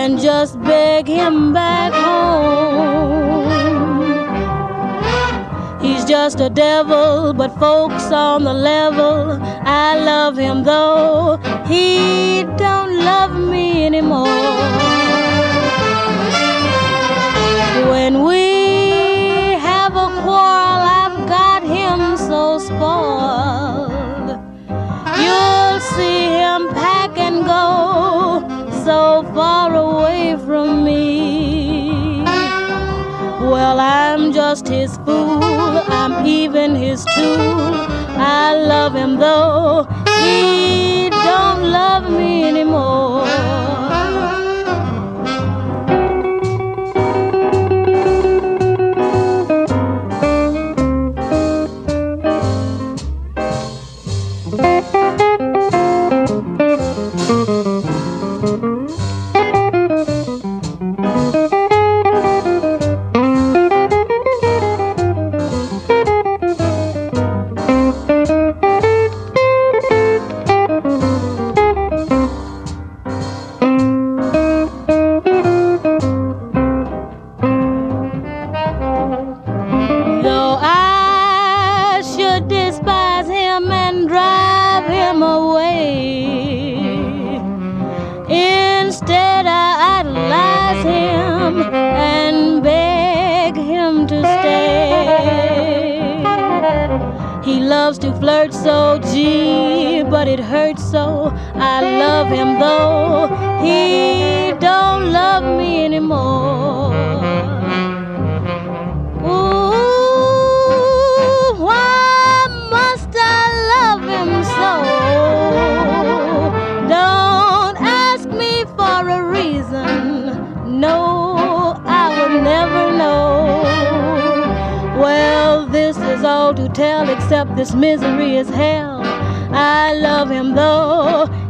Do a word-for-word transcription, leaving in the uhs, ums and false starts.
and just beg him back home. He's just a devil, but folks on the level, I love him though he don't love me anymore. When we have a quarrel, I've got him so spoiled. You'll see him pack and go so far away from me. Well, I'm just his fool, I'm even his tool. I love him though he don't love me anymore. Though I should despise him and drive him away, instead I idolize him and beg him to stay. He loves to flirt so, gee, but it hurts so. I love him though he don't love me anymore. No, I would never know. Well, this is all to tell, except this misery is hell. I love him though